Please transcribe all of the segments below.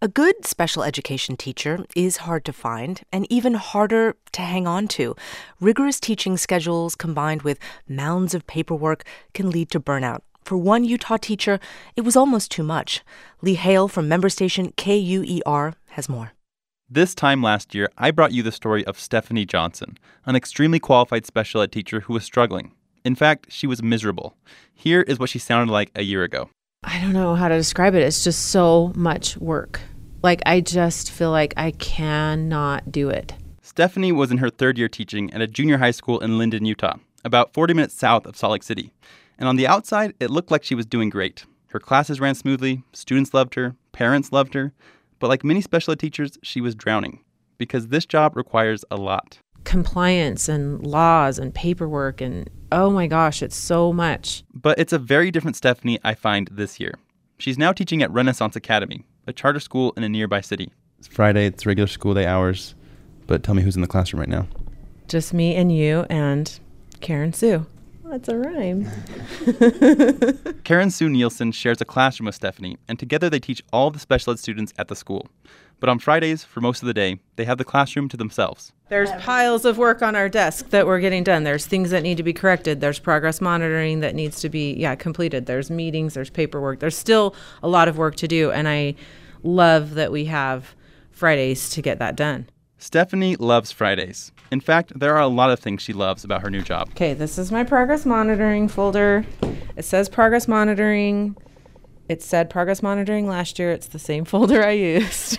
A good special education teacher is hard to find and even harder to hang on to. Rigorous teaching schedules combined with mounds of paperwork can lead to burnout. For one Utah teacher, it was almost too much. Lee Hale from member station KUER has more. This time last year, I brought you the story of Stephanie Johnson, an extremely qualified special ed teacher who was struggling. In fact, she was miserable. Here is what she sounded like a year ago. I don't know how to describe it. It's just so much work. I just feel like I cannot do it. Stephanie was in her third year teaching at a junior high school in Linden, Utah, about 40 minutes south of Salt Lake City. And on the outside, it looked like she was doing great. Her classes ran smoothly, students loved her, parents loved her. But like many special ed teachers, she was drowning because this job requires a lot. Compliance and laws and paperwork and, oh my gosh, it's so much. But it's a very different Stephanie I find this year. She's now teaching at Renaissance Academy, a charter school in a nearby city. It's Friday, it's regular school day hours, but tell me who's in the classroom right now. Just me and you and Karen Sue. That's a rhyme. Karen Sue Nielsen shares a classroom with Stephanie, and together they teach all of the special ed students at the school. But on Fridays, for most of the day, they have the classroom to themselves. There's piles of work on our desk that we're getting done. There's things that need to be corrected. There's progress monitoring that needs to be, completed. There's meetings, there's paperwork. There's still a lot of work to do, and I love that we have Fridays to get that done. Stephanie loves Fridays. In fact, there are a lot of things she loves about her new job. Okay, this is my progress monitoring folder. It says progress monitoring. It said progress monitoring last year. It's the same folder I used.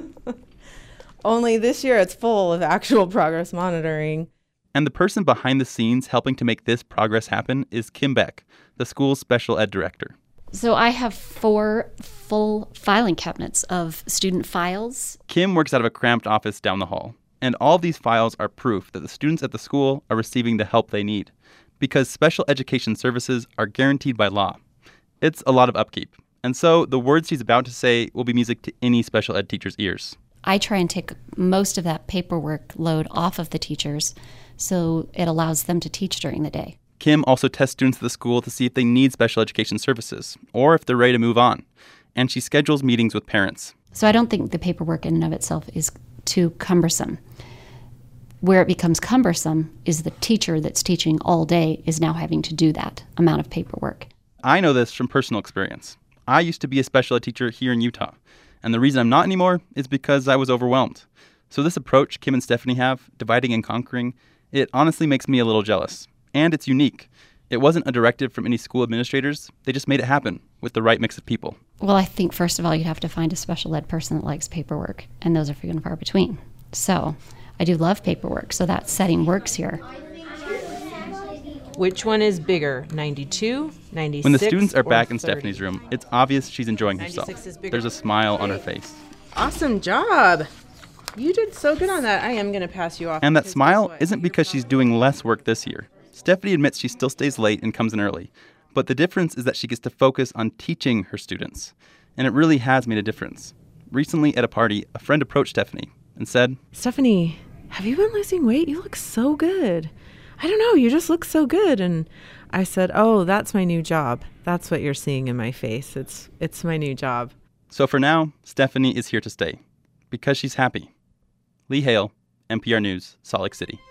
Only this year it's full of actual progress monitoring. And the person behind the scenes helping to make this progress happen is Kim Beck, the school's special ed director. So I have 4 full filing cabinets of student files. Kim works out of a cramped office down the hall. And all these files are proof that the students at the school are receiving the help they need, because special education services are guaranteed by law. It's a lot of upkeep. And so the words she's about to say will be music to any special ed teacher's ears. I try and take most of that paperwork load off of the teachers so it allows them to teach during the day. Kim also tests students at the school to see if they need special education services or if they're ready to move on. And she schedules meetings with parents. So I don't think the paperwork in and of itself is too cumbersome. Where it becomes cumbersome is the teacher that's teaching all day is now having to do that amount of paperwork. I know this from personal experience. I used to be a special ed teacher here in Utah, and the reason I'm not anymore is because I was overwhelmed. So this approach Kim and Stephanie have, dividing and conquering, it honestly makes me a little jealous. And it's unique. It wasn't a directive from any school administrators. They just made it happen with the right mix of people. Well, I think, first of all, you'd have to find a special ed person that likes paperwork, and those are few and far between. So I do love paperwork, so that setting works here. Which one is bigger, 92, 96, When the students are back 30? in Stephanie's room, it's obvious she's enjoying herself. There's a smile on her face. Awesome job. You did so good on that. I am going to pass you off. And that smile isn't because she's doing less work this year. Stephanie admits she still stays late and comes in early. But the difference is that she gets to focus on teaching her students. And it really has made a difference. Recently at a party, a friend approached Stephanie and said, Stephanie, have you been losing weight? You look so good. I don't know, you just look so good. And I said, oh, that's my new job. That's what you're seeing in my face. It's my new job. So for now, Stephanie is here to stay because she's happy. Lee Hale, NPR News, Salt Lake City.